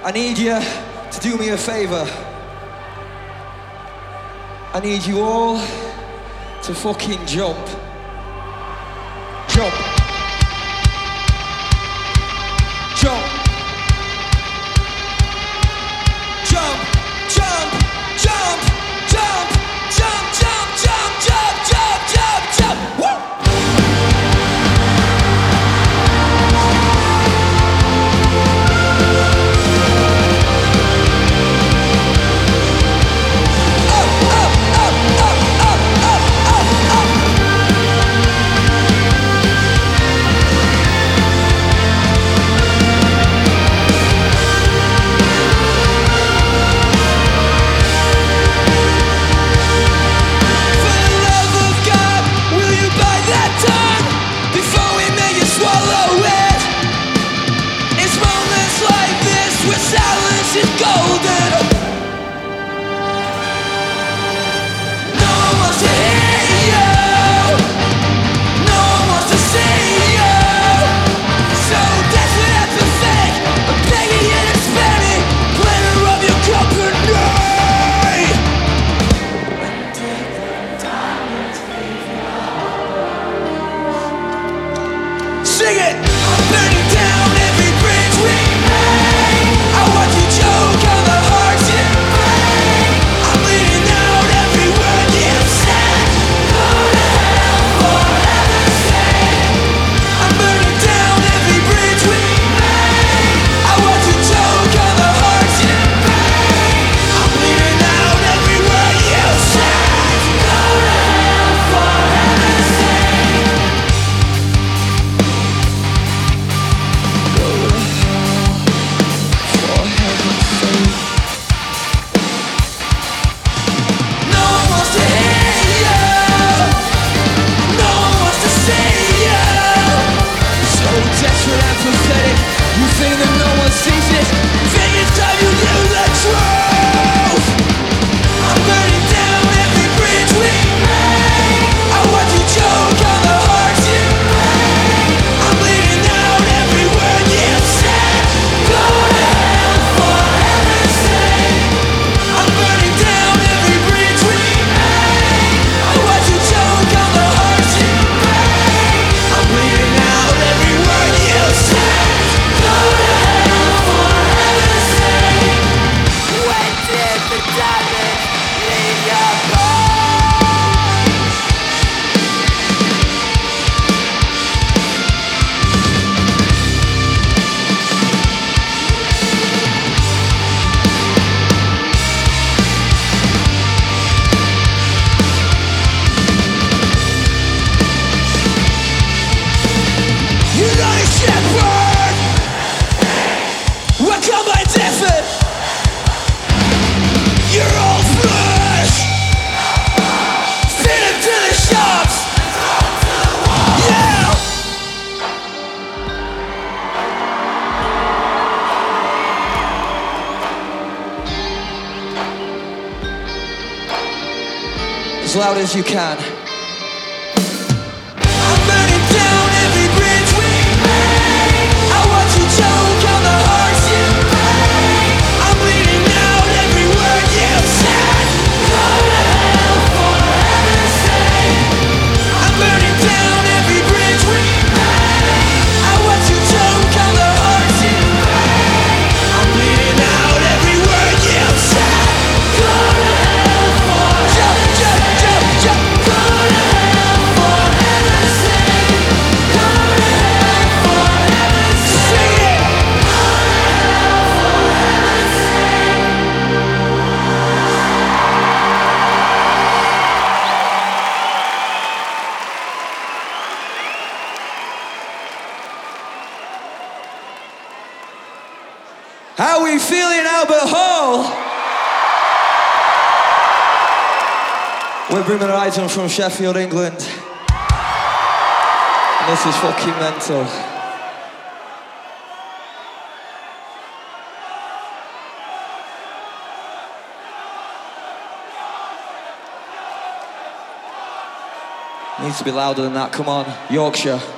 I need you to do me a favor. I need you all to fucking jump. Jump. Jump. Jump. Jump. Jump. Jump. Jump. Jump. Jump. Jump. Jump. Jump. Jump. Woo! As loud as you can. I'm burning down every bridge we made. I watch you choke on the hearts you break. I'm bleeding out every word you've said. Go to hell for heaven's sake. I'm burning down every bridge we made. I watch you choke on the hearts you break. I'm bleeding out every word you've said. Go to hell for heaven's sake. How are we feeling, Albert Hall? We're bringing an item from Sheffield, England. And this is fucking mental. Needs to be louder than that, come on, Yorkshire.